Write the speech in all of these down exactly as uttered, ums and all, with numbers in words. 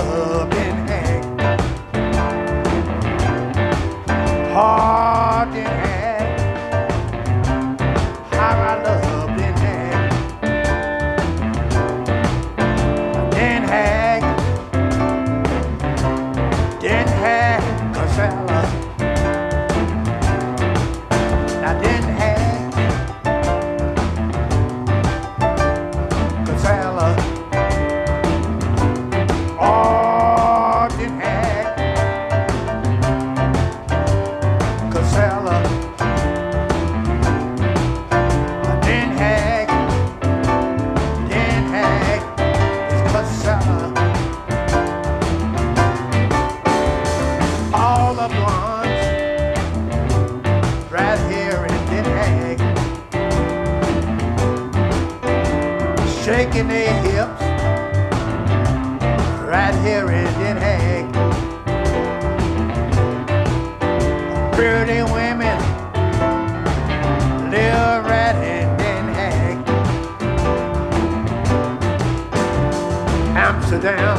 love Den Haag. Oh, Den Haag. How I love Den Haag. Den Haag. Den Haag, Casella. Now Den Haag. Casella. Oh, Den Haag. Casella. Den Haag. Den Haag is Casella. All the blondes right here in Den Haag, shaking their hips right here in Den Haag. Pretty women live right in Den Haag. Amsterdam,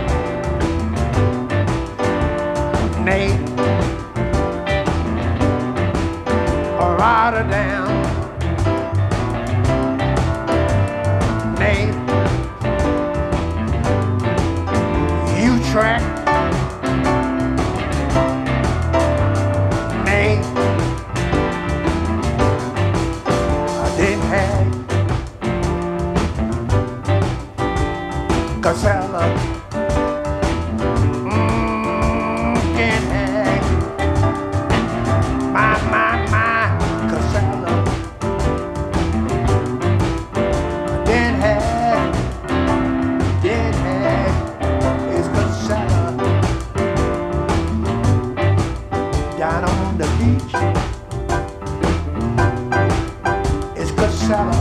Nate, Rotterdam, Nate, Utrecht, Nate, Den Haag, Casella, mm, Den Haag, my, my, my, Casella, Den Haag, Den Haag is Casella. Down on the beach, it's Casella.